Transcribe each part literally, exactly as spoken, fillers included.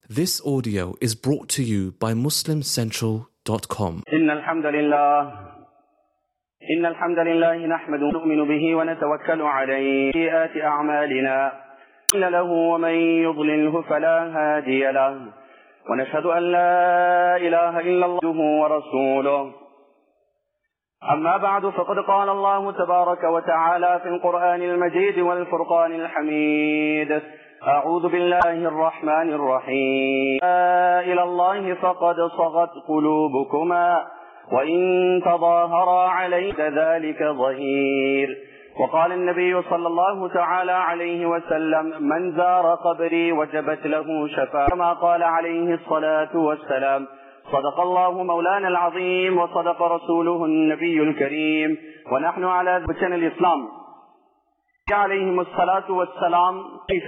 This audio is brought to you by Muslim Central dot com. إن الحمد لله إن الحمد لله نحمده ونؤمن به ونتوكل عليه في سيئات أعمالنا إلا له ومن يضلله فلا هادي له ونشهد أن لا إله إلا الله ورسوله. أما بعد فقد قال الله تبارك وتعالى في القرآن المجيد والفرقان الحميد: أعوذ بالله الرحمن الرحيم. إلى الله فقد صغت قلوبكما وإن تظاهرا عليه ذلك ظهير. وقال النبي صلى الله تعالى عليه وسلم: من زار قبري وجبت له شفاعة، كما قال عليه الصلاة والسلام: صدق الله مولانا العظيم وصدق رسوله النبي الكريم. ونحن على بشن الإسلام عليهم الصلاة والسلام.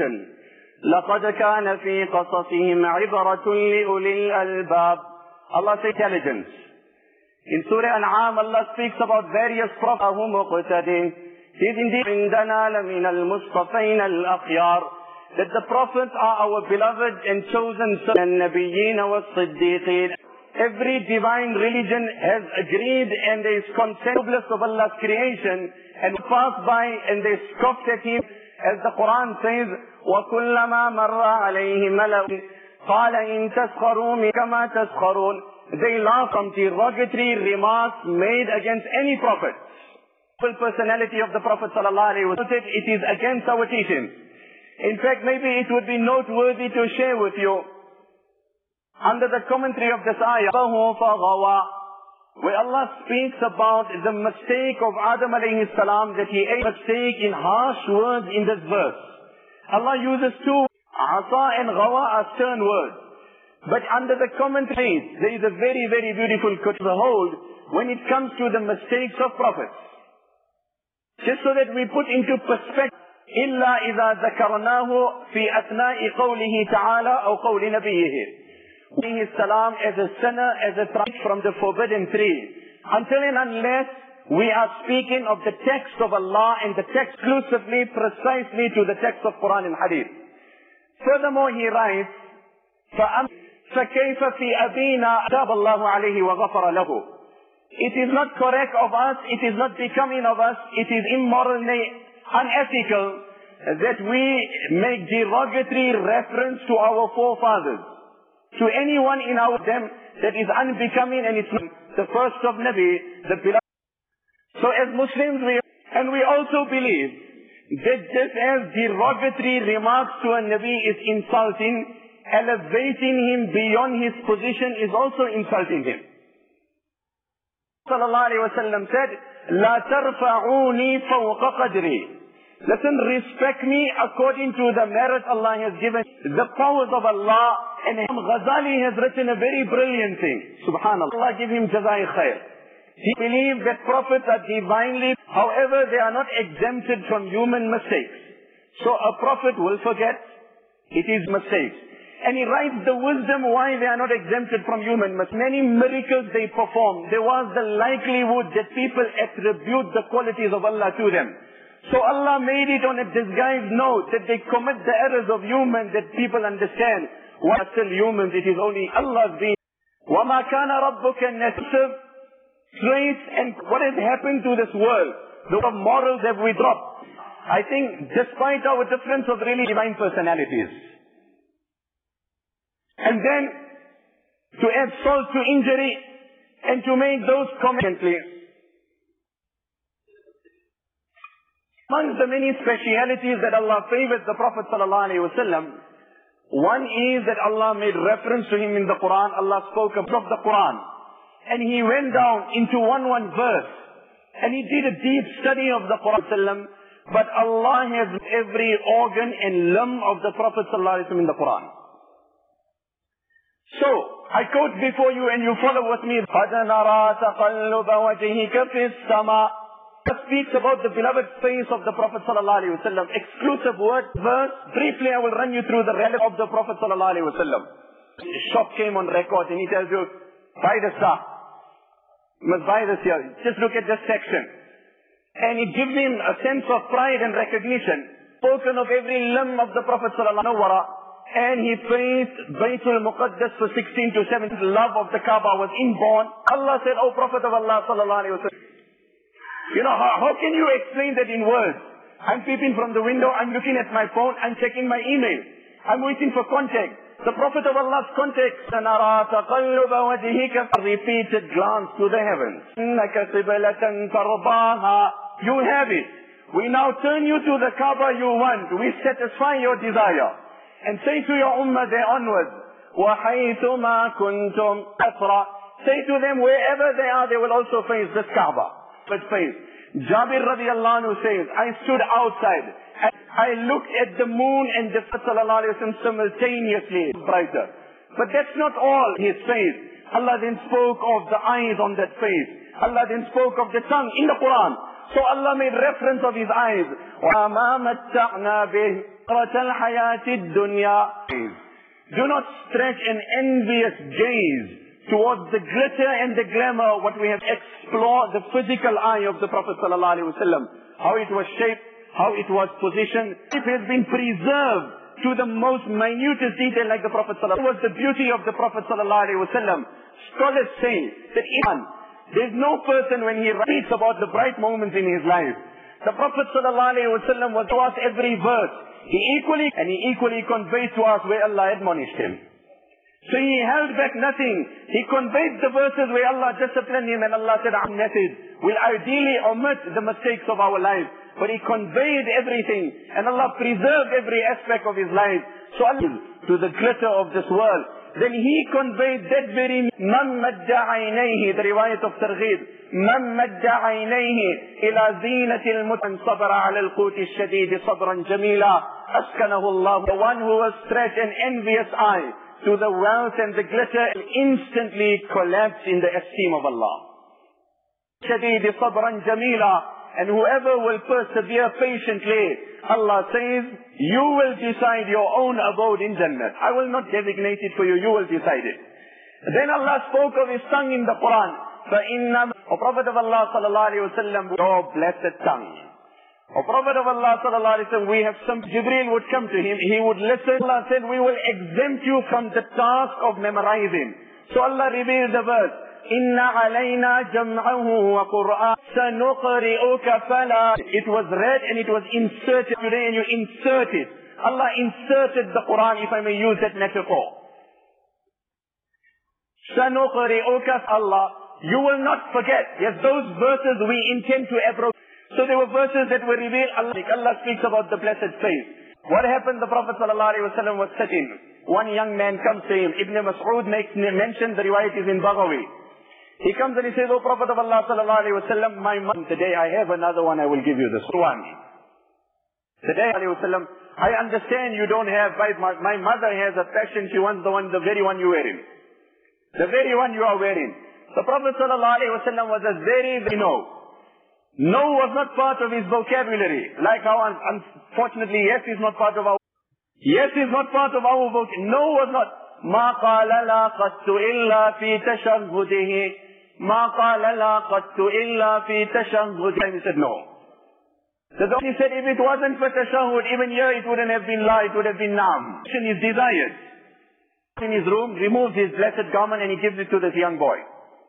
لقد كان في قصصهم عبرة لأولي الألباب. Allah says intelligence. In Surah An'am, Allah speaks about various prophets who muqtadi. He is indeed عندنا لمن المصطفين الأخيار, that the prophets are our beloved and chosen sons, النبيين والصديقين. Every divine religion has agreed and there is consensus of Allah's creation, and pass by and they scoffed at him, as the Quran says, وَكُلَّمَا مَرَّ عَلَيْهِ مَلَأٌ قَالَ إِن تَسْخَرُوا مِنْ كَمَا تَسْخَرُونَ. They laugh from derogatory remarks made against any prophet. The personality of the Prophet ﷺ, it is against our teachings. In fact, maybe it would be noteworthy to share with you, under the commentary of this ayah, where Allah speaks about the mistake of Adam alayhi salam, that he ate a mistake in harsh words in this verse. Allah uses two, asa and gawa, are stern words. But under the commentary, there is a very, very beautiful quote to behold when it comes to the mistakes of prophets. Just so that we put into perspective, إِلَّا إِذَا ذَكَرْنَاهُ فِي أَثْنَاءِ قَوْلِهِ تَعَالَى أَوْ قَوْلِ نَبِيِّهِ. Alayhi salam as a sinner, as a threat from the forbidden tree. Until and unless we are speaking of the text of Allah and the text exclusively, precisely to the text of Quran and Hadith. Furthermore, he writes, فَكَيْفَ فِي أَبِينَا أَتَابَ اللَّهُ عَلَيْهِ وَغَفَرَ لَهُ. It is not correct of us, it is not becoming of us, it is immorally unethical that we make derogatory reference to our forefathers, to anyone in our them that is unbecoming, and it's not the first of Nabi, the beloved. So as Muslims, we, and we also believe that just as derogatory remarks to a Nabi is insulting, elevating him beyond his position is also insulting him. Sallallahu Alaihi Wasallam said, La tarfa'uni fawqa qadri. Listen, respect me according to the merit Allah has given, the powers of Allah. And Imam Ghazali has written a very brilliant thing. Subhanallah. Allah give him jazai khair. He believes that prophets are divinely, however, they are not exempted from human mistakes. So a prophet will forget, it is mistakes. And he writes the wisdom why they are not exempted from human mistakes. Many miracles they perform, there was the likelihood that people attribute the qualities of Allah to them. So Allah made it on a disguised note that they commit the errors of humans that people understand. What are still humans, it is only Allah's being. وَمَا كَانَ رَبُّكَ نَسِبْ traits, and what has happened to this world? The morals have we dropped. I think despite our difference of really divine personalities. And then to add salt to injury and to make those comments. Among the many specialities that Allah favored the Prophet ﷺ, one is that Allah made reference to him in the Quran. Allah spoke of the Quran. And he went down into one one verse. And he did a deep study of the Quran. But Allah has every organ and limb of the Prophet ﷺ in the Quran. So, I quote before you and you follow with me. قَدْ نَرَى تَقَلُّبَ وَجْهِكَ فِي السَّمَاءِ. Speaks about the beloved face of the Prophet ﷺ. Exclusive word, verse. Briefly, I will run you through the relevance of the Prophet ﷺ. Shop came on record and he tells you, buy the star. You must buy this here. Just look at this section. And it gives him a sense of pride and recognition. Spoken of every limb of the Prophet ﷺ. and he faced Baytul Muqaddas for sixteen to seventeen. Love of the Kaaba was inborn. Allah said, "O Prophet of Allah sallallahu alaihi wasallam, you know, how, how can you explain that in words? I'm peeping from the window, I'm looking at my phone, I'm checking my email. I'm waiting for contact." The Prophet of Allah's context, "Nara taqalluba wajhika," repeated glance to the heavens. "Innaka qiblatan tardaha." You have it. We now turn you to the Kaaba you want. We satisfy your desire. And say to your ummah there onwards, وَحَيْثُمَا كُنْتُمْ أَسْرَى. Say to them, wherever they are, they will also face this Kaaba. But face. Jabir radiallahu anhu says, I stood outside. And I looked at the moon and the Prophet sallallahu alayhi wa sallam simultaneously, brighter. But that's not all his face. Allah then spoke of the eyes on that face. Allah then spoke of the tongue in the Quran. So Allah made reference of his eyes. وَمَا مَتَّعْنَا بِهِ قَرَةَ الْحَيَاةِ الدُّنْيَا. Do not stretch an envious gaze towards the glitter and the glamour, what we have explored, the physical eye of the Prophet sallallahu alaihi wasallam, how it was shaped, how it was positioned. It has been preserved to the most minutest detail, like the Prophet sallallahu alaihi wasallam. It was the beauty of the Prophet sallallahu alaihi wasallam. Scholars say that even there's no person when he writes about the bright moments in his life. The Prophet sallallahu alaihi wasallam was to us every verse. He equally, and he equally conveyed to us where Allah admonished him. So he held back nothing. He conveyed the verses where Allah disciplined him, and Allah said, "Our message will ideally omit the mistakes of our life." But he conveyed everything, and Allah preserved every aspect of his life. So Allah, to the glitter of this world, then he conveyed that very man madda aynayhi, the riwayat of Targhib, man madda aynayhi ila zinatil mutan sabara ala al-quti al-shadid sabran jamila askanahu Allah. The one who was stretched an envious eye to the wealth and the glitter instantly collapsed in the esteem of Allah. Shadid sabran jamila. And whoever will persevere patiently, Allah says, you will decide your own abode in Jannah. I will not designate it for you, you will decide it. Then Allah spoke of his tongue in the Quran. فَإِنَّمَا O Prophet of Allah sallallahu alayhi wa sallam, your blessed tongue. O Prophet of Allah sallallahu alayhi wa sallam, we have some, Jibreel would come to him, he would listen. Allah said, we will exempt you from the task of memorizing. So Allah revealed the verse, إِنَّ عَلَيْنَا جَمْعَهُ وَقُرْآنَ سَنُقْرِئُكَ فَلَا. It was read and it was inserted today, and you insert it. Allah inserted the Quran, if I may use that metaphor. سَنُقْرِئُكَ Allah. You will not forget. Yes, those verses we intend to abrogate. So there were verses that were revealed. Allah, Allah speaks about the blessed face. What happened? The Prophet ﷺ was sitting. One young man comes to him. Ibn Mas'ud makes mention, the riwayat is in Baghawi. He comes and he says, "O Prophet of Allah sallallahu alaihi wasallam, my mom, today I have another one, I will give you this one. Today, alayhi wasallam, I understand you don't have, my, my mother has a passion, she wants the one, the very one you're wearing. The very one you are wearing." The Prophet sallallahu alaihi wasallam was a very, very no. No was not part of his vocabulary. Like how, unfortunately, yes is not part of our, yes is not part of our vocabulary. No was not. مَا قَالَ لَا قَدْتُ إِلَّا فِي تَشَهُّدِهِ مَا قَالَ لَا قَدْتُ إِلَّا فِي تَشَهُّدِهِ. He said no. The He said if it wasn't for tashahhud, even here it wouldn't have been la, it would have been naam. Is desired. In his room, removes his blessed garment and he gives it to this young boy.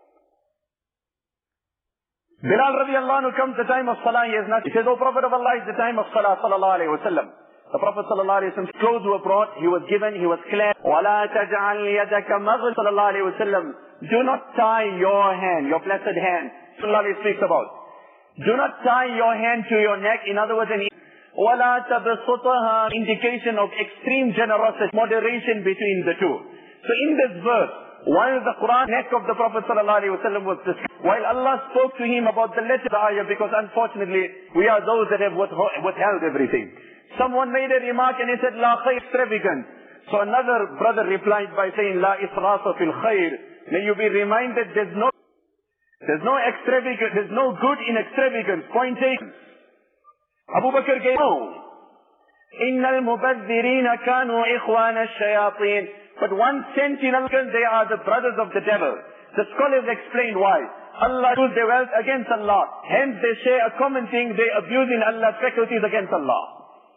Bilal radiallahu anhu comes the time of salah, he has not. He says, "O Prophet of Allah, it's the time of salah sallallahu alayhi wa sallam." The Prophet sallallahu alayhi wa sallam's clothes were brought, he was given, he was clad. وَلَا تَجْعَلْ يَدَكَ مَغْلًا sallallahu alayhi wa sallam. Do not tie your hand, your blessed hand. Sallallahu alayhi speaks about. Do not tie your hand to your neck. In other words, an وَلَا تَبْسُطَهَا, indication of extreme generosity, moderation between the two. So in this verse, while the Quran neck of the Prophet sallallahu alaihi wasallam was discussed, while Allah spoke to him about the letter of the ayah, because unfortunately we are those that have withheld everything. Someone made a remark and he said, "La khayr, extravagant." So another brother replied by saying, "La israfa fil khayr." May you be reminded, there's no, there's no extravagance, there's no good in extravagance. Point taken. Abu Bakr gave no. Innal mubazzirina kanu ikhwana ash-shayateen. But one sentinel, they are the brothers of the devil. The scholars explained why. Allah used their wealth against Allah. Hence they share a common thing, they abusing Allah's faculties against Allah.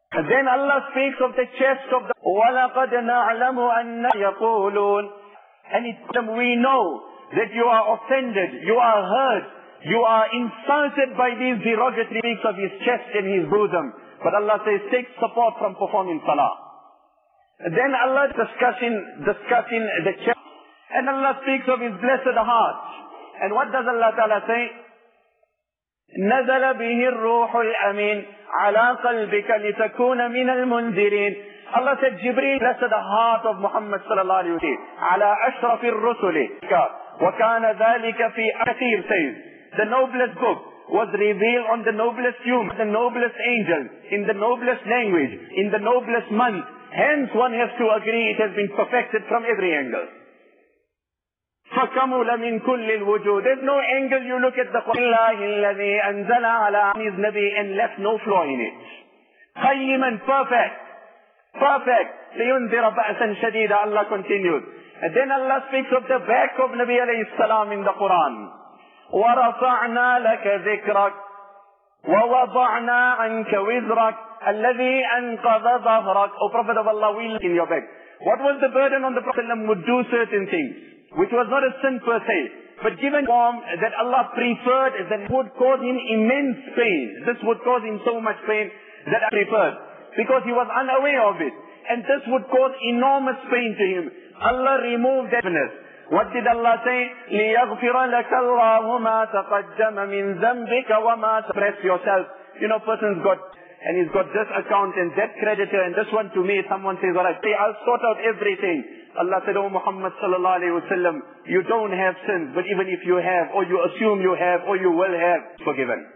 And then Allah speaks of the chest of the وَلَقَدْ نَعْلَمُ أَنَّ يَقُولُونَ. And it, we know that you are offended, you are hurt, you are insulted by these derogatory speaks of his chest and his bosom. But Allah says, take support from performing salah. And then Allah discussing, discussing the chest. And Allah speaks of his blessed heart. And what does Allah Ta'ala say? نَزَلَ بِهِ الرُّوحُ الْأَمِينَ عَلَىٰ قَلْبِكَ لِتَكُونَ مِنَ الْمُنذِرِينَ. Allah said, Jibreel blessed the heart of Muhammad sallallahu alayhi wa sallam. عَلَىٰ أَشْرَفِ الرُّسُلِ وَكَانَ ذَلِكَ فِي Kathir says, the noblest book was revealed on the noblest human, the noblest angel, in the noblest language, in the noblest month. Hence one has to agree it has been perfected from every angle. فَكَمُلَ مِنْ كُلِّ الْوُجُودِ. There's no angle you look at the Quran. اللَّهِ الَّذِي أَنزَلَ عَلَىٰ his Nabi and left no flaw in it. قَيِّمًا, perfect. Perfect. لِيُنذِرَ بَأْسًا شَدِيدًا. Allah continues. And then Allah speaks of the back of Nabi alayhi salam in the Quran. وَرَفَعْنَا لَكَ ذِكْرَكَ وَوَضَعْنَا عَنْكَ وِزْرَكَ الَّذِي أَنْقَضَ ظَهْرَكَ. O Prophet of Allah, we look in your back. What was the burden on the Prophet would do certain things, which was not a sin per se, but given form that Allah preferred that would cause him immense pain. This would cause him so much pain that I preferred, because he was unaware of it. And this would cause enormous pain to him. Allah removed that. What did Allah say? لِيَغْفِرَ لَكَ اللَّهُ مَا تَقَدَّمَ مِنْ ذَنْبِكَ وَمَا. Suppress yourself. You know, person's got, and he's got this account and that creditor and this one to me. Someone says, all right, I'll sort out everything. Allah said, oh Muhammad sallallahu alayhi wa sallam, you don't have sins, but even if you have, or you assume you have, or you will have, forgiven.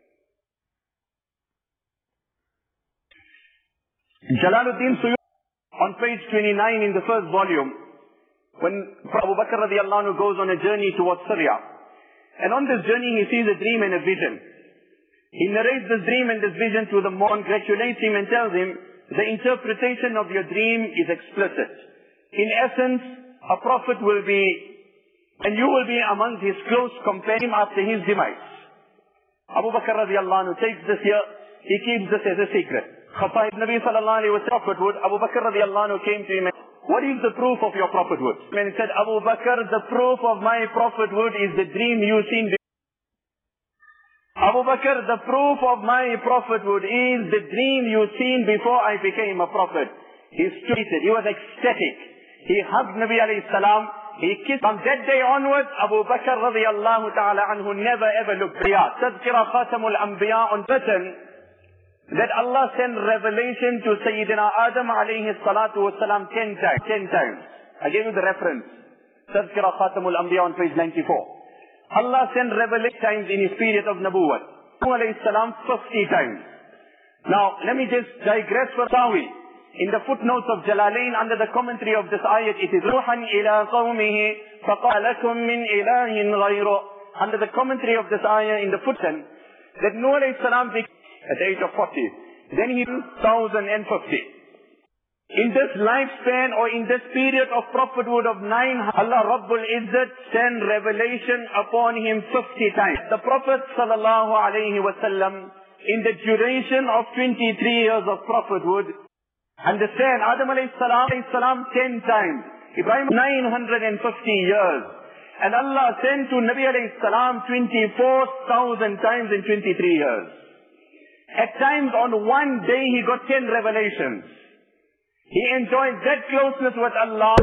Jalaluddin Suyuti, on page twenty-nine in the first volume, when Abu Bakr radiallahu anhu goes on a journey towards Syria, and on this journey he sees a dream and a vision. He narrates this dream and this vision to the monk, congratulates him and tells him, the interpretation of your dream is explicit. In essence, a prophet will be, and you will be among his close companions after his demise. Abu Bakr radiallahu anhu takes this here, he keeps this as a secret. Khafaib Nabi sallallahu alayhi wa sallam prophethood, Abu Bakr radiallahu anhu came to him and, what is the proof of your prophethood? And he said, Abu Bakr, the proof of my prophethood is the dream you seen. Abu Bakr, the proof of my prophethood is the dream you seen before I became a prophet. He stood, he was ecstatic. He hugged Nabi alayhi salam. He kissed. From that day onwards, Abu Bakr radiallahu ta'ala anhu never ever looked riyad. Tadhkira Khatamul Anbiya on written that Allah sent revelation to Sayyidina Adam alayhi salatu wasalam ten times. Ten times. I gave you the reference. Tadhkira Khatamul Anbiya on page ninety-four. Allah sent revelation times in his period of Nabuwwat. Alayhi salam fifty times. Now, let me just digress for Sawi. In the footnotes of Jalalain, under the commentary of this ayat, it is Ruhan ila qawmihi faqalakum min ilahin ghayru. Under the commentary of this ayat in the footnote, that Nuh alayhi salam at the age of forty. Then he lived one thousand fifty. In this lifespan or in this period of prophethood of nine, Allah Rabbul Izzat sent revelation upon him fifty times. The Prophet sallallahu alayhi wa sallam, in the duration of twenty-three years of prophethood, understand, Adam alayhi salam, alayhi salam ten times. Ibrahim nine hundred fifty years. And Allah sent to Nabi alayhi salam twenty-four thousand times in twenty-three years. At times on one day he got ten revelations. He enjoyed that closeness with Allah.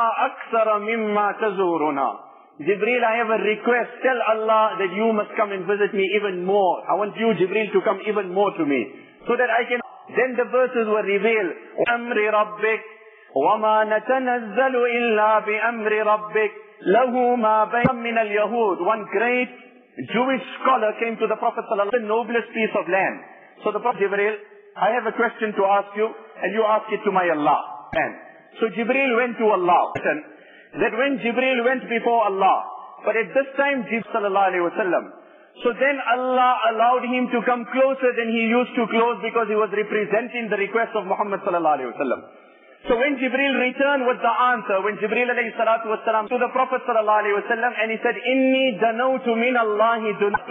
Jibreel, I have a request. Tell Allah that you must come and visit me even more. I want you, Jibreel, to come even more to me, so that I can. Then the verses were revealed. أَمْرِ رَبِّكَ وَمَا نَتَنَزَّلُ إِلَّا بِأَمْرِ رَبِّكَ لَهُ مَا بَيْنَ مِنَ الْيَهُودِ. One great Jewish scholar came to the Prophet ﷺ, the noblest piece of land. So the Prophet Jibreel, I have a question to ask you, and you ask it to my Allah. And so Jibreel went to Allah. That when Jibreel went before Allah, but at this time, Jibreel sallallahu alayhi wa sallam, so then Allah allowed him to come closer than he used to close, because he was representing the request of Muhammad sallallahu alayhi wa sallam. So when Jibreel returned with the answer, when Jibreel alayhi salatu was salam to the Prophet sallallahu alayhi wa sallam, and he said, Inni danawtu min Allahi dunatu.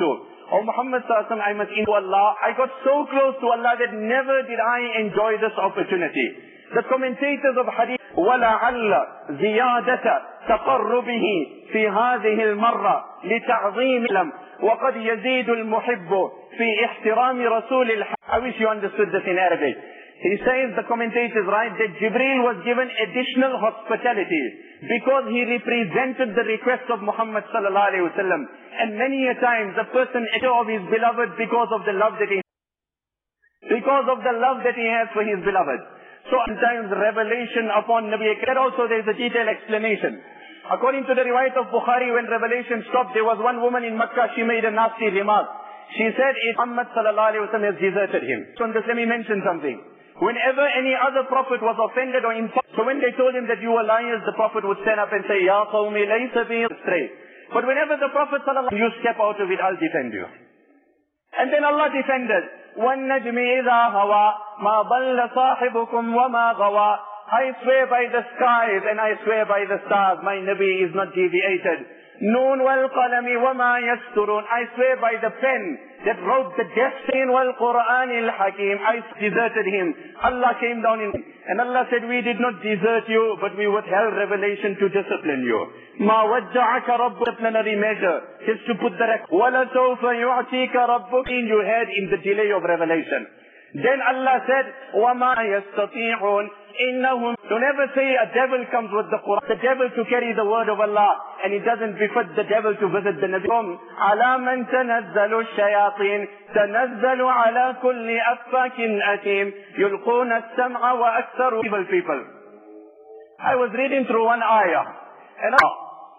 Oh Muhammad sallallahu alaihi wasallam, I must into Allah. I got so close to Allah that never did I enjoy this opportunity. The commentators of hadith, وَلَعَلَّ زِيَادَةَ تَقَرُّبِهِ فِي هَذِهِ الْمَرَّةِ لِتَعْظِيمِ لَمْ وَقَدْ يَزِيدُ الْمُحِبُّ فِي احْتِرَامِ رَسُولِ الْحَقِّ. I wish you understood this in Arabic. He says, the commentators write that Jibreel was given additional hospitality because he represented the request of Muhammad sallallahu alaihi wasallam. And many a times a person is of his beloved because of the love that he because of the love that he has for his beloved. So sometimes revelation upon Nabi Akram. Also there is a detailed explanation. According to the riwayat of Bukhari, when revelation stopped, there was one woman in Makkah, she made a nasty remark. She said, Muhammad sallallahu alaihi wasallam has deserted him. So let me mention something. Whenever any other prophet was offended or insulted, so when they told him that you were liars, the prophet would stand up and say, Ya qawmi laysa bi astray. But whenever the prophet sallallahu alaihi wasallam, you step out of it, I'll defend you. And then Allah defended, وَالنَّجْمِ إِذَا هَوَى مَا ضَلَّ صَاحِبُكُمْ وَمَا غَوَى. I swear by the skies and I swear by the stars, my Nabi is not deviated. Noon wal qalami wa ma yasturun. I swear by the pen that wrote the destiny wal Quran al Hakim. I deserted him. Allah came down in and Allah said, we did not desert you, but we withheld revelation to discipline you. Ma wadda'aka rabbuka, disciplinary measure is to put the record. Wala sawfa yu'tika rabbuka, you had in the delay of revelation. Then Allah said, wa ma yastati'un. Innahum. Don't ever say a devil comes with the Quran. The devil to carry the word of Allah, and it doesn't befit the devil to visit the Nabi. Ala man tanazzalu shayateen, tanazzalu ala kulli affakin atim, yulquna as-sam'a wa aktharu evil people. I was reading through one ayah, and Allah,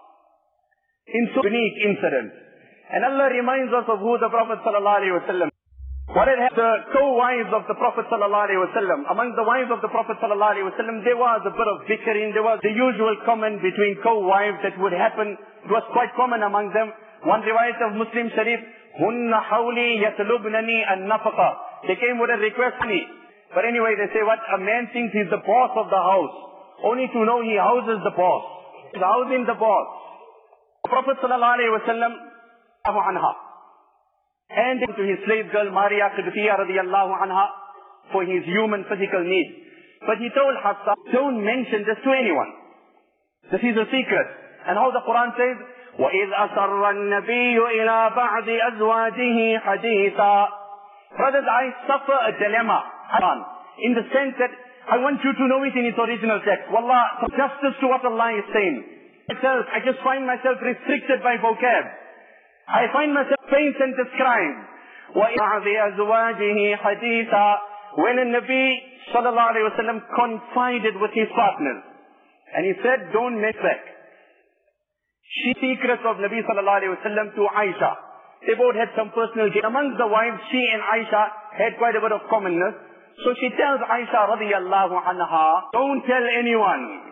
in so unique incident, and Allah reminds us of who the Prophet sallallahu alaihi wasallam. What had happened, the co-wives of the Prophet sallallahu alaihi wasallam. Among the wives of the Prophet sallallahu alaihi wasallam, there was a bit of bickering. There was the usual common between co-wives that would happen. It was quite common among them. One riwayat of Muslim Sharif, Hunna hawli yatlubnani an-nafaqa. They came with a request to me. But anyway, they say what? A man thinks he's the boss of the house, only to know he houses the boss. He's housing the boss. The Prophet sallallahu alaihi wasallam, anha, and to his slave girl Maria Qibtiyya radiyallahu anha for his human physical needs. But he told Hafsa, don't mention this to anyone. This is a secret. And how the Quran says, وَإِذْ أَسَرَّ النَّبِيُّ إِلَىٰ بَعْضِ أَزْوَاجِهِ حَدِيثًا. Brothers, I suffer a dilemma in the sense that I want you to know it in its original text. Wallah, justice to what Allah is saying. Myself, I just find myself restricted by vocab. I find myself faint and described. وَإِعَذِ أَزْوَاجِهِ حَدِيثًا. When a Nabi sallallahu alayhi wa sallam confided with his partners, and he said, don't mess back. She secrets of Nabi sallallahu alayhi wa sallam to Aisha. They both had some personal gain. Amongst the wives, she and Aisha had quite a bit of commonness. So she tells Aisha radiyallahu anha, don't tell anyone.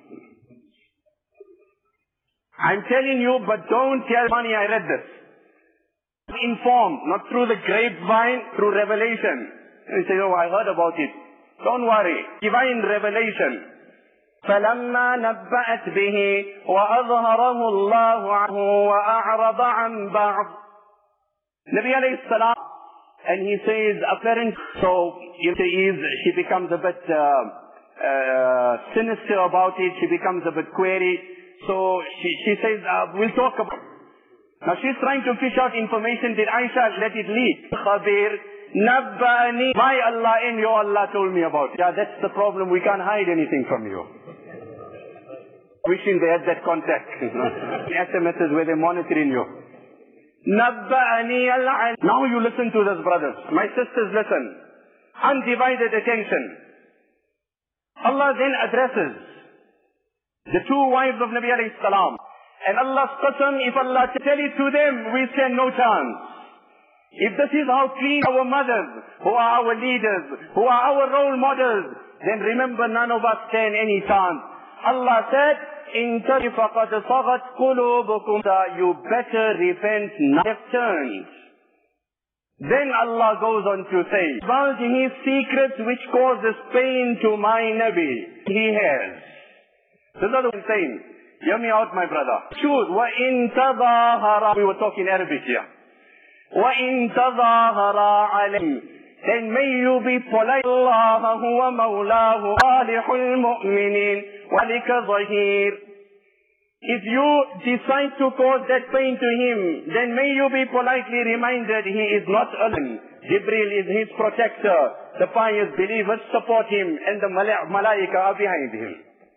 I'm telling you, but don't tell money I read this. Informed, not through the grapevine, through revelation. And you say, oh, I heard about it. Don't worry. Divine revelation. فَلَمَّا نَبَّأَتْ بِهِ وَأَظْهَرَهُ اللَّهُ عَنْهُ وَأَعْرَضَ عَنْ بَعْضٍ. Nabi alayhi salam, and he says, apparent, so if there is, she becomes a bit uh, uh, sinister about it, she becomes a bit query. So she, she says, uh, we'll talk about it. Now she's trying to fish out information. Did Aisha let it leak? Khabir, Nabbani, my Allah and your Allah told me about it. Yeah, that's the problem. We can't hide anything from you. Wishing they had that contact. S M Ses where they're monitoring you. Nabbani al. Now you listen to this, brothers. My sisters, listen. Undivided attention. Allah then addresses the two wives of Nabi alayhi salam. And Allah's qasam, if Allah tell it to them, we stand no chance. If this is how clean our mothers, who are our leaders, who are our role models, then remember none of us stand any chance. Allah said, in faqad saghat qulubukum, you better repent, not have turned. Then Allah goes on to say, about his secrets which causes pain to my Nabi, he has. This is what I'm saying. Hear me out, my brother. Choose. وَإِن تَظَاهَرَ. We were talking Arabic here. وَإِن تَظَاهَرَا عَلَيْهِ, then may you be polite. اللَّهَ هُوَ مَوْلَاهُ صَالِحُ الْمُؤْمِنِينَ وَلِكَ ظَهِيرٌ. If you decide to cause that pain to him, then may you be politely reminded he is not alone. Jibreel is his protector. The pious believers support him and the malaika are behind him.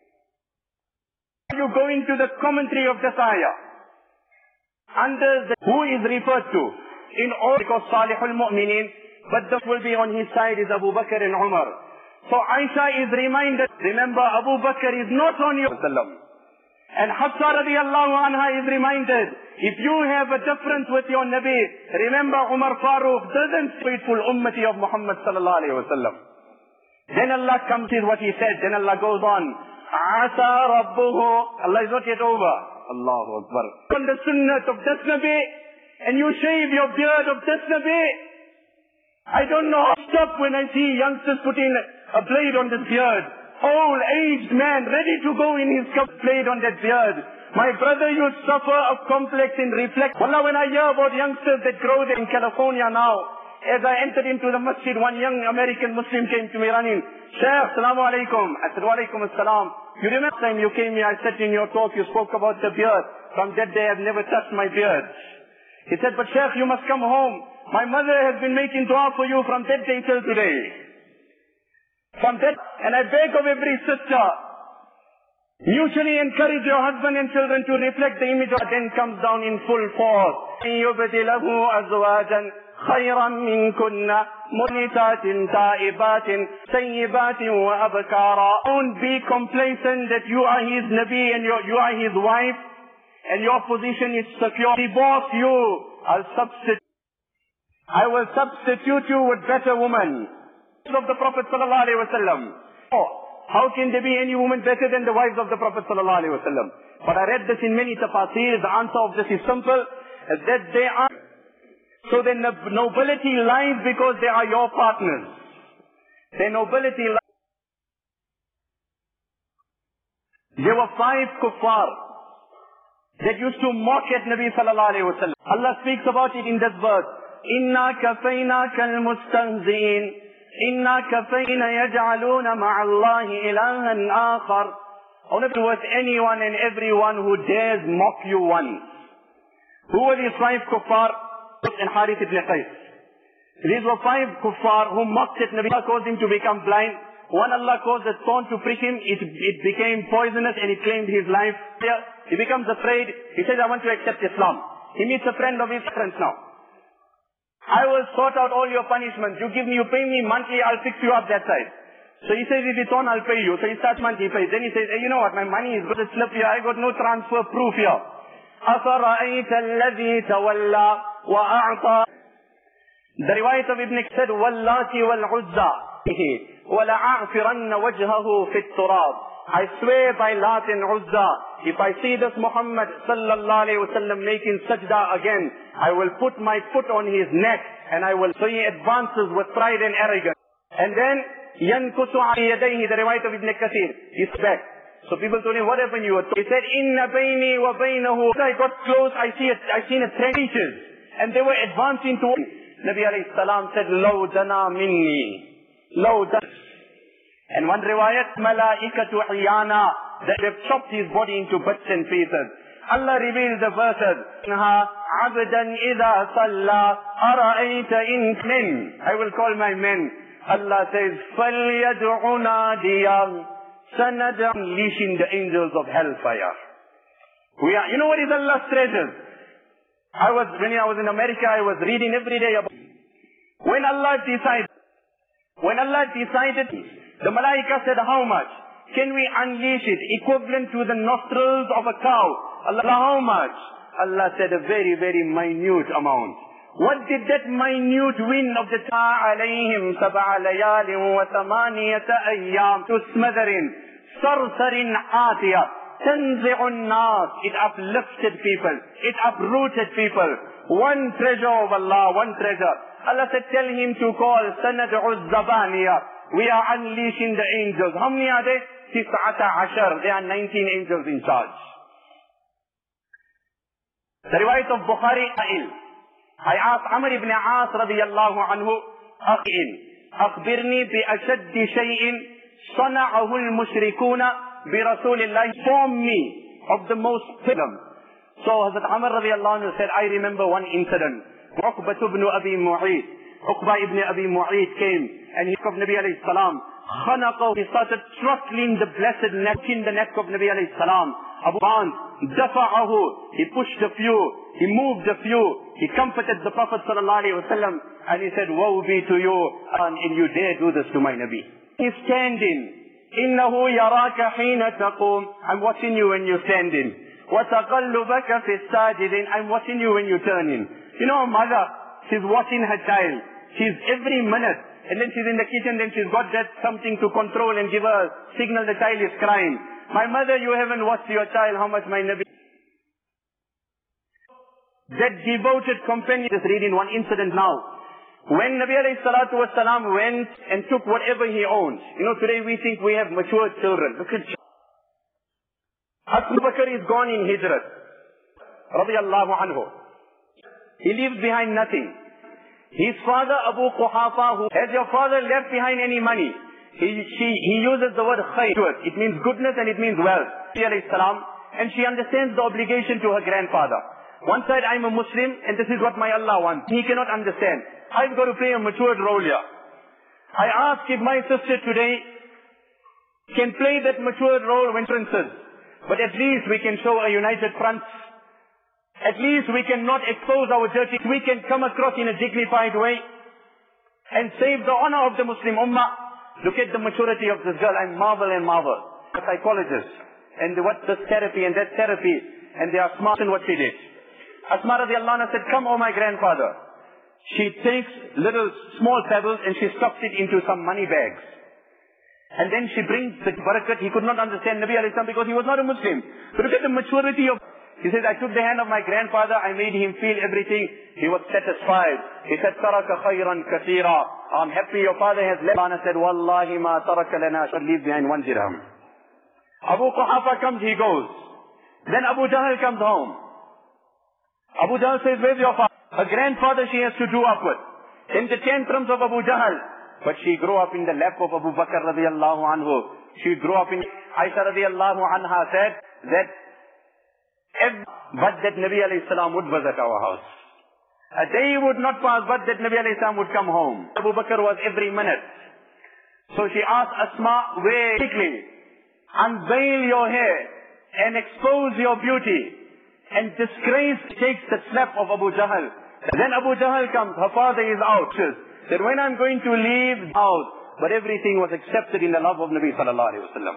You go into the commentary of this ayah. Under the, who is referred to? In all, because Salihul Mu'minin, but that will be on his side is Abu Bakr and Umar. So Aisha is reminded, remember Abu Bakr is not on your sallam. And Hafsa radiallahu anha is reminded, if you have a difference with your Nabi, remember Umar Farooq doesn't faithful ummati of Muhammad sallallahu alayhi wa sallam. Then Allah comes with what he said, then Allah goes on, Asa Rabbuhu, Allah is not yet over. Allahu Akbar. On the sunnah of this Nabi, and you shave your beard of this Nabi, I don't know how to stop when I see youngsters putting a blade on this beard. Old, aged man, ready to go in his cup, blade on that beard. My brother, you suffer of complex and reflect. Wallah, when I hear about youngsters that grow there in California now, as I entered into the masjid, one young American Muslim came to me running. Shaykh, Assalamu alaikum. I said, wa alaikum assalam. You remember the time you came here, I said in your talk, you spoke about the beard. From that day, I've never touched my beard. He said, but Shaykh, you must come home. My mother has been making dua for you from that day till today. From that, and I beg of every sister, mutually encourage your husband and children to reflect the image of God, then comes down in full force. يُبْدِلَهُ أَزْوَاجًا خَيْرًا مِنْكُنَّ مُنِتَاتٍ تَائِبَاتٍ سَيِّبَاتٍ وَأَبْكَارًا. Don't be complacent that you are his Nabi and you are his wife, and your position is secure. Divorce you. I'll substitute. I will substitute you with better women. Of the Prophet sallallahu alaihi wasallam. Oh, how can there be any woman better than the wives of the Prophet sallallahu alaihi wasallam? But I read this in many tafasir. The answer of this is simple, that they are. So their nobility lies because they are your partners. Their nobility lies. There were five kuffar that used to mock at Nabi sallallahu alaihi wasallam. Allah speaks about it in this verse. Inna kafaynaka al-mustahzi'in. Inna kafayna yaj'aluna ma'allahi ilahan akhar. Only with anyone and everyone who dares mock you once. Who were these five kuffar? And Harith ibn Qais. These were five kuffar who mocked at Nabi. Allah caused him to become blind. One, Allah caused a thorn to prick him. It, it became poisonous and it claimed his life. He becomes afraid. He says, I want to accept Islam. He meets a friend of his friends now. I will sort out all your punishments. You give me, you pay me monthly, I'll fix you up that side. So he says, if it's on, I'll pay you. So he starts monthly, he pays. Then he says, hey, you know what, my money is going to slip here. I got no transfer proof here. أَفَرَأَيْتَ الَّذِي تَوَلَّى وَأَعْطَى. The riwayat of Ibn said, وَاللَّاتِ وَالْعُزَّى وَلَأَعْفِرَنَّ وَجْهَهُ فِي التُّرَابِ. I swear by Lat and Uzza, if I see this Muhammad sallallahu alayhi wa sallam making sajda again, I will put my foot on his neck and I will. So he advances with pride and arrogance. And then, يَنْكُسُ عَلِي يَدَيْهِ, the riwayat of Ibn Kathir, he's back. So people told him, what happened you? He said, إِنَّ بَيْنِي وَبَيْنَهُ. I got close, I see it, I seen it ten inches. And they were advancing towards him. Nabi alayhi salam said, لَوْ دَنَا مِنِّي لَوْ دَنَا. And one riwayat, malaikatu iyana, that they've chopped his body into bits and pieces. Allah reveals the verses. Abdan idha salla ara'ayta in men. I will call my men. Allah says, فَلْيَدْعُ نَادِيًا سَنَدْعُ unleashing the angels of hellfire. We are, you know what is Allah's treasures? I was, when I was in America, I was reading every day about when Allah decided, when Allah decided, the malaika said, how much? Can we unleash it? Equivalent to the nostrils of a cow. Allah, how much? Allah said, a very, very minute amount. What did that minute wind of the ta' alayhim sab'a layalin wa thamaniyata ayyam to smothering, sarsarin atiyah, tanzi'un nas. It uplifted people. It uprooted people. One treasure of Allah, one treasure. Allah said, tell him to call sanad'u zabaniyah. We are unleashing the angels. How many are they? Tis'ata ashar. There are nineteen angels in charge. The riwayat of Bukhari, I asked Amr ibn As radiyallahu anhu, أخين أخبرني بأشد شيء صنعه المشركون برسول الله. Inform me of the most problem. So Hazrat Amr radiyallahu anhu said, I remember one incident. Uqba ibn Abi Mu'ayt. Uqba ibn Abi Mu'ayt came and he of Nabi alayhi salam. Khanaqahu, he started throttling the blessed neck in the neck of Nabi alayhi salam. Abu Bakr dafa'ahu, he pushed a few, he moved a few, he comforted the Prophet sallallahu alayhi wa sallam, and he said, woe be to you, and you dare do this to my Nabi. He's standing. إِنَّهُ يَرَاكَ حِينَ تَقُومُ, I'm watching you when you stand in. وَتَقَلُّبَكَ فِي السَّاجِدِينَ, I'm watching you when you turn in. You know, a mother, she's watching her child. She's every minute, and then she's in the kitchen, then she's got that something to control and give her signal the child is crying. My mother, you haven't watched your child, how much my Nabi. That devoted companion is reading one incident now. When Nabi alayhi salatu wasalam went and took whatever he owned. You know, today we think we have mature children. Look at Abu Bakr is gone in Hijrat. Radiyallahu anhu. He leaves behind nothing. His father Abu Quhafa, who has your father left behind any money? He, she, he uses the word khayr to it. It means goodness and it means wealth. And she understands the obligation to her grandfather. One side, I'm a Muslim and this is what my Allah wants. He cannot understand. I've got to play a matured role here. I ask if my sister today can play that matured role when princes. But at least we can show a united front. At least we cannot expose our dirty. We can come across in a dignified way and save the honor of the Muslim Ummah. Look at the maturity of this girl. I marvel and marvel. A psychologist. And what this therapy and that therapy. And they are smart in what she did. Asma radiallahu anha said, come, oh my grandfather. She takes little small pebbles and she stuffs it into some money bags. And then she brings the barakat. He could not understand Nabi alayhi salam because he was not a Muslim. But look at the maturity of... He says, I took the hand of my grandfather, I made him feel everything. He was satisfied. He said, Taraka khayran kathira. I'm happy your father has left. And I said, Wallahi ma taraka lana, should leave behind one dirham. Abu Quhafa comes, he goes. Then Abu Jahl comes home. Abu Jahl says, where's your father? Her grandfather she has to do up with. In the tantrums of Abu Jahl. But she grew up in the lap of Abu Bakr radiallahu anhu. She grew up in... Aisha radiallahu anha said that but that Nabi alayhi salam would visit our house. A day would not pass but that Nabi alayhi salam would come home. Abu Bakr was every minute. So she asked Asma, wait quickly, unveil your hair and expose your beauty. And disgrace takes the slap of Abu Jahl. Then Abu Jahl comes, her father is out. Said, when I'm going to leave the house, but everything was accepted in the love of Nabi sallallahu alayhi wa sallam.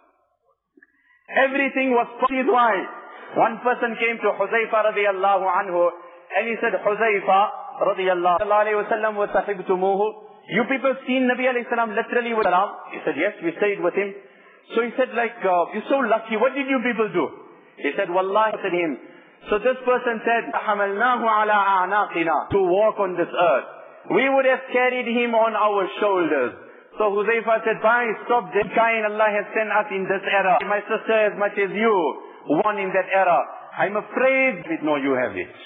Everything was possible. Why? One person came to Huzaifa radiyallahu anhu and he said, Huzaifa radiyallahu alayhi wa sallam wa sahibtumuhu. You people seen Nabi alayhi salam literally with salam? He said, yes, we stayed with him. So he said, like, uh, you're so lucky. What did you people do? He said, Wallahi, I said him. So this person said, حَمَلْنَاهُ عَلَىٰ أَعْنَاقِنَا, to walk on this earth. We would have carried him on our shoulders. So Huzaifa said, bye, stop this kind Allah has sent us in this era. My sister, as much as you, one in that era. I'm afraid we know you have it.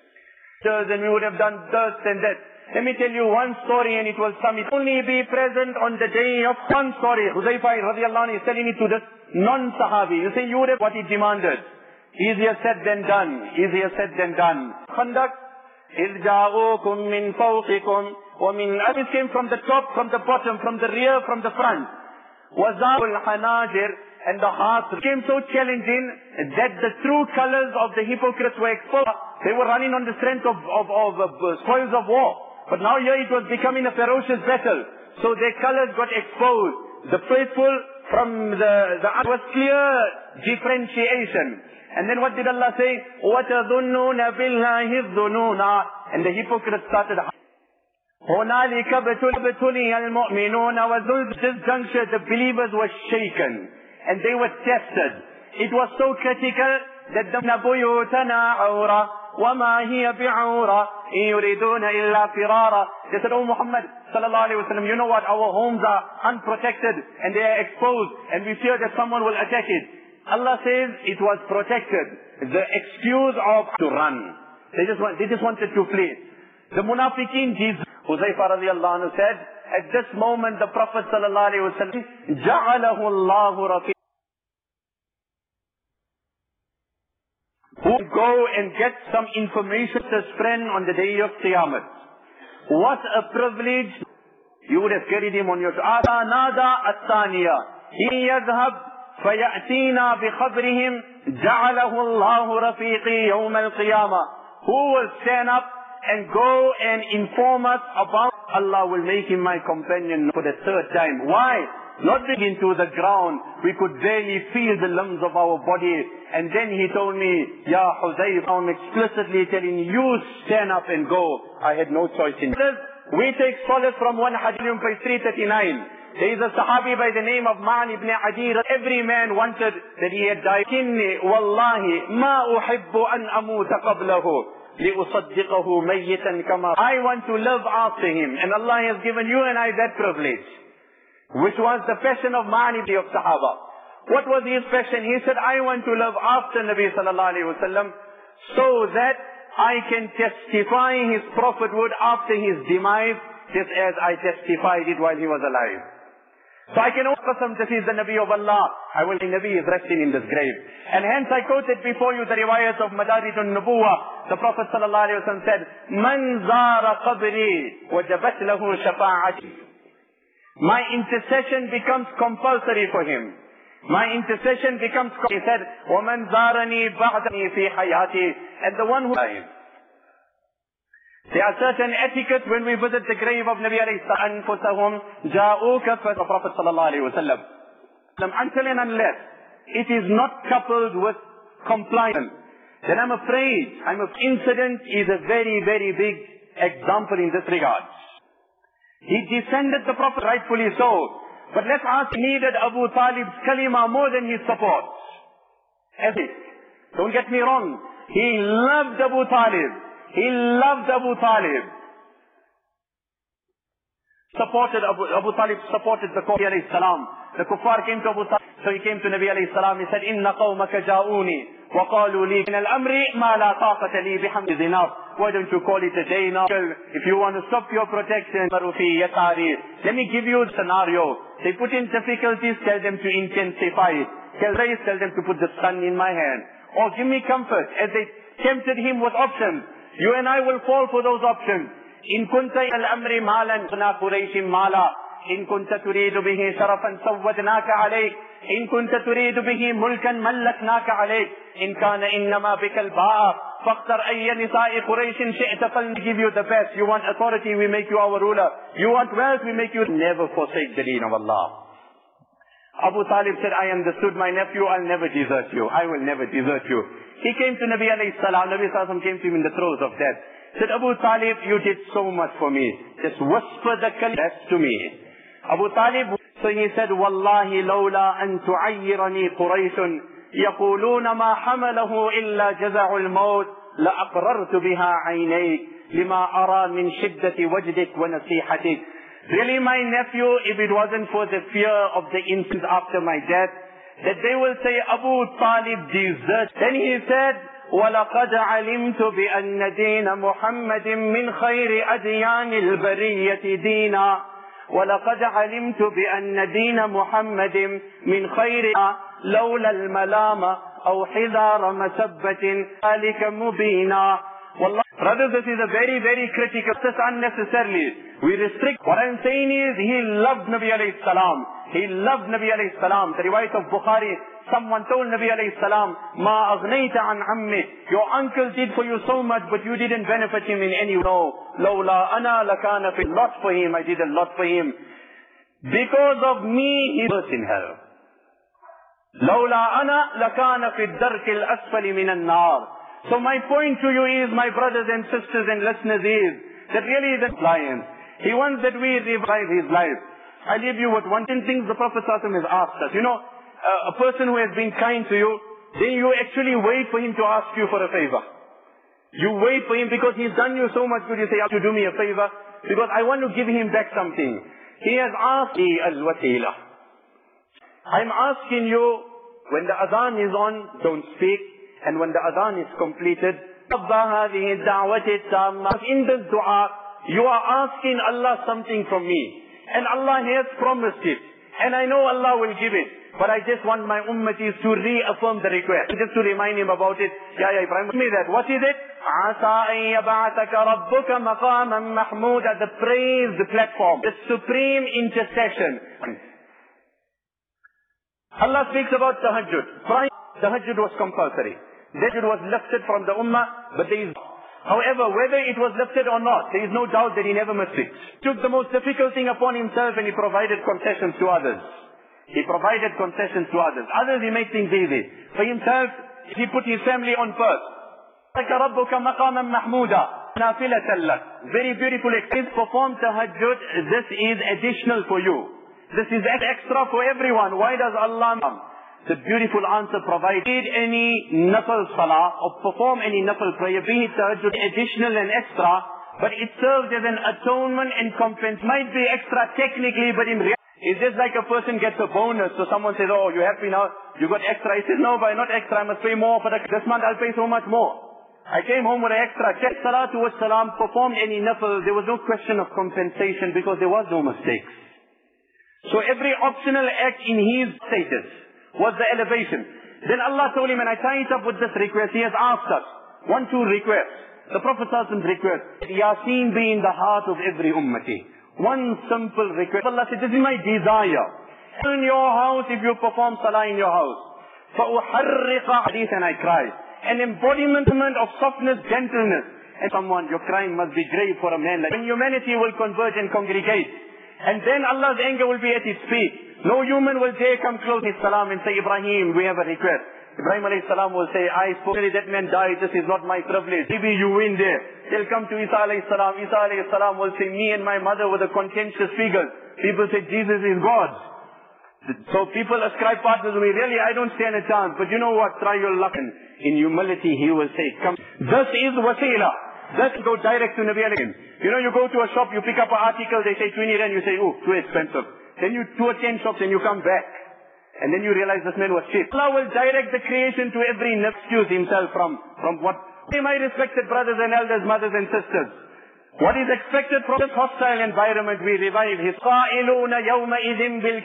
And we would have done this and that. Let me tell you one story and it will sum it. Only be present on the day of one story. Huzaifa radiallahu anhu is telling it to this non-Sahabi. You say you would have what he demanded. Easier said than done. Easier said than done. Conduct. إِذْ جَاءُوكُمْ مِنْ فَوْقِكُمْ وَمِنْ It came from the top, from the bottom, from the rear, from the front. وَزَاقُ الْحَنَاجِرِ And the hearts became so challenging that the true colors of the hypocrites were exposed. They were running on the strength of, of, of, of uh, spoils of war. But now here it was becoming a ferocious battle. So their colors got exposed. The faithful from the, the was clear differentiation. And then what did Allah say? وَتَظُنُّونَ بِاللَّهِ الظُّنُونَ And the hypocrites started. هُنَالِكَ بَتُلِيَ الْمُؤْمِنُونَ وَذُلْ This juncture the believers were shaken. And they were tested. It was so critical that the بُيُوتَنَا عَوْرًا وَمَا هِيَ بِعَوْرًا إِن يُرِيدُونَ إِلَّا فِرَارًا They said, oh Muhammad sallallahu alayhi wa sallam, you know what? Our homes are unprotected and they are exposed and we fear that someone will attack it. Allah says it was protected. The excuse of to run. They just, want, they just wanted to flee. The munafiqeen, Jesus, Huzaifa radiallahu anhu said, at this moment the Prophet sallallahu alayhi wa sallam, جَعَلَهُ اللَّهُ رَفِيقًا, who go and get some information to his friend on the day of Qiyamah. What a privilege. You would have carried him on your shoulder. نَادَى الثَّانِيَةِ هِي يَذْهَبْ فَيَأْتِينَا بِخَبْرِهِمْ جَعَلَهُ اللَّهُ رَفِيقِي يَوْمَ الْقِيَامَةِ. Who will stand up and go and inform us about Allah will make him my companion for the third time. Why? Not begin to the ground. We could barely feel the limbs of our body. And then he told me, Ya Huzayf, I'm explicitly telling you, stand up and go. I had no choice in this. We take solace from one hadith, page three thirty-nine. There is a Sahabi by the name of Ma'an ibn Adir. Every man wanted that he had died. Kinni wallahi ma uhibbu an amuta qablahu. لِأُصَدِّقَهُ مَيِّتًا كَمَا. I want to live after him. And Allah has given you and I that privilege. Which was the passion of Ma'an ibn of Sahaba. What was his passion? He said, I want to live after Nabi sallallahu alayhi wa sallam, so that I can testify his prophethood after his demise, just as I testified it while he was alive. So I can also qasam that he is the Nabi of Allah. I will say Nabi is resting in this grave. And hence I quoted before you the riwayat of Madarij al-Nubuwah. The Prophet sallallahu alayhi wa sallam said, Man zara qabri wajabat lahu shafa'ati. My intercession becomes compulsory for him. My intercession becomes, he said, وَمَنْ زَارَنِي بَعْدَنِي فِي حَيَاتِي. And the one who dies. There are certain etiquettes when we visit the grave of Nabi alayhi salam. أَنفُسَهُمْ جَاءُوكَ فَسَ Prophet sallallahu alayhi wa sallam. Until and unless it is not coupled with compliance, then I'm afraid, I'm afraid incident is a very, very big example in this regard. He descended the Prophet, rightfully so. But let's ask, he needed Abu Talib's kalima more than his support. Don't get me wrong. He loved Abu Talib. He loved Abu Talib. Supported Abu, Abu Talib supported the Nabi alayhi salam. The kuffar came to Abu Talib. So he came to Nabi alayhi salam. He said, Inna qawmaka ja'uni. وَقَالُوا لِي مِنَ الْأَمْرِ مَا لَا طَاقَةَ لِي بِحَمْدِ ذِنَابٍ. Why don't you call it a day now? If you want to stop your protection, let me give you a scenario. They put in difficulties, tell them to intensify it. Tell race, tell them to put the sun in my hand. Or give me comfort. As they tempted him with options, you and I will fall for those options. إِن كُنْتَ إِلَى الْأَمْرِ مَالًا قُنَا قُرَيْشٍ مَالًا إِن كُنْتَ تُرِيدُ بِهِ شَرَفًا سَوَّدْنَاكَ عَلَيْكَ إِن كُنْتَ تُرِيدُ بِهِ مُلْكًا مَلَّكْنَاكَ عَلَيْكَ إِن كَانَ إِنَّمَا بِكَ الْبَاءَ فَاخْتَرْ أَيَّ نِسَاءِ قُرَيْشٍ شِئْتَ فَلْنَ. Give you the best. You want authority, we make you our ruler. You want wealth, we make you. Never forsake the deen of Allah. Abu Talib said, I understood my nephew, I'll never desert you. I will never desert you. He came to Nabi alayhi salam. Nabi sallam came to him in the throes of death. Said, Abu Talib, you did so much for me. Just whisper the kalim to me. Abu Talib, so he said, Wallahi lawla an tu'ayyirani Qurayshun yaquluna ma hamalahu illa jaza'ul maut la aqrartu biha aynayk lima ara min shiddati wajdik wa nasihatik. Really, my nephew, if it wasn't for the fear of the incident after my death, that they will say, Abu Talib deserted. Then he said, وَلَقَدْ عَلِمْتُ بِأَنَّ دِينَ مُحَمَّدٍ مِّنْ خَيْرِ أَدْيَانِ الْبَرِيَّةِ دِينًا وَلَقَدْ عَلِمْتُ بِأَنَّ دِينَ مُحَمَّدٍ مِّنْ خَيْرِ لَوْلَا الْمَلَامَ أَوْ حِذَارَ مَسَبَّةٍ ذَلِكَ مُبِينًا. Wallah, brothers, this is a very, very critical. This unnecessarily. We restrict. What I'm saying is, he loved Nabi alayhi salam. He loved Nabi alayhi salam. The riwayat of Bukhari, someone told Nabi alayhi salam, Ma aghnayta an ammi. Your uncle did for you so much, but you didn't benefit him in any way. No. Lawla ana lakana fi. Lot for him. I did a lot for him. Because of me, he was in hell. Lawla ana lakana fi darki al-asfali min an-nar. So my point to you is, my brothers and sisters and listeners, is that really the client, he wants that we revive his life. I leave you with one thing the Prophet ﷺ has asked us. You know, uh, a person who has been kind to you, then you actually wait for him to ask you for a favor. You wait for him because he's done you so much good. You say, you do me a favor because I want to give him back something. He has asked me al-wasila. I'm asking you, when the adhan is on, don't speak. And when the adhan is completed, In this dua, you are asking Allah something from me. And Allah has promised it. And I know Allah will give it. But I just want my ummatis to reaffirm the request. Just to remind him about it. Yeah, yeah, Ibrahim, me that. What is it? عَسَىٰ أَن يَبْعَثَكَ رَبُّكَ مَقَامًا مَحْمُودًا. The praise, the platform. The supreme intercession. Allah speaks about tahajjud. Tahajjud was compulsory. Tahajjud was lifted from the ummah, but there is... However, whether it was lifted or not, there is no doubt that he never missed it. He took the most difficult thing upon himself and he provided concessions to others. He provided concessions to others. Others, he made things easy. For himself, he put his family on first. Very beautiful. Please perform tahajjud. This is additional for you. This is extra for everyone. Why does Allah... The beautiful answer provided. Did any nafil salah or perform any nafil prayer, be it tahajjud, additional and extra, but it serves as an atonement and compensation. Might be extra technically, but in reality, it's just like a person gets a bonus. So someone says, oh, you're happy now, you got extra. He says, no, but not extra, I must pay more for the, this month I'll pay so much more. I came home with an extra check. Salatu was salam, performed any nafil, there was no question of compensation because there was no mistakes. So every optional act in his status was the elevation. Then Allah told him, and I tie it up with this request, he has asked us, one, two requests. The Prophet ﷺ's request, Yasin be in the heart of every ummati. One simple request. Allah said, this is my desire. In your house, if you perform salah in your house, فَأُحَرِّقَ hadith, and I cry. An embodiment of softness, gentleness. And someone, your crying must be grave for a man. Like when humanity will converge and congregate. And then Allah's anger will be at its peak. No human will dare come close to salam and say, Ibrahim, we have a request. Ibrahim alayhi salam will say, I spoke to that man died, this is not my privilege. Maybe you win there. They'll come to Isa alayhi salam. Isa alayhi salam will say, me and my mother were the contentious figures. People say, Jesus is God. So people ascribe partners to me. Really, I don't stand a chance. But you know what? Try your luck. And in humility, he will say, come. This is wasila. This go direct to Nabi alayhi. You know, you go to a shop, you pick up an article, they say twenty rand, you say, oh, too expensive. Then you tour ten shops and you come back. And then you realize this man was cheap. Allah will direct the creation to every excuse himself from, from what... My respected brothers and elders, mothers and sisters. What is expected from this hostile environment, we revive his قَائِلُونَ يَوْمَئِذٍ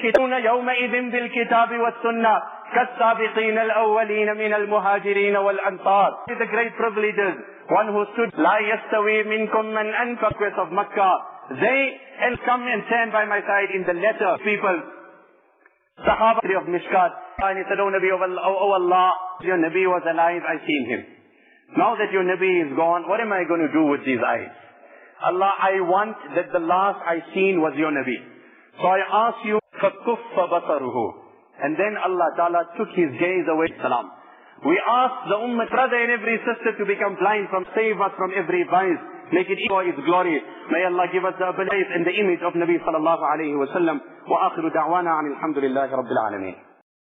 بِالْكِتَابِ وَالسُّنَّةِ كَالسَّابِقِينَ الْأَوَّلِينَ مِنَ الْمُهَاجِرِينَ وَالْأَنصَارِ. The great privileges. One who stood, لَا يَسْتَوِي مِنْكُمْ مَنْ أَنْفَقَ of Makkah. They and come and stand by my side in the letter. People, Sahaba of Mishkat, and he said, oh Nabi, oh Allah, your Nabi was alive, I seen him. Now that your Nabi is gone, what am I going to do with these eyes? Allah, I want that the last I seen was your Nabi. So I ask you, فَكُفَّ بَصَرُهُ. And then Allah Ta'ala took his gaze away. Salam. We ask the Ummah, brother and every sister to become blind from, save us from every vice. Make it for His glory. May Allah give us the belief in the image of Nabi sallallahu alayhi wa sallam. Wa akhiru da'wana anil hamdulillahi rabbil alameen.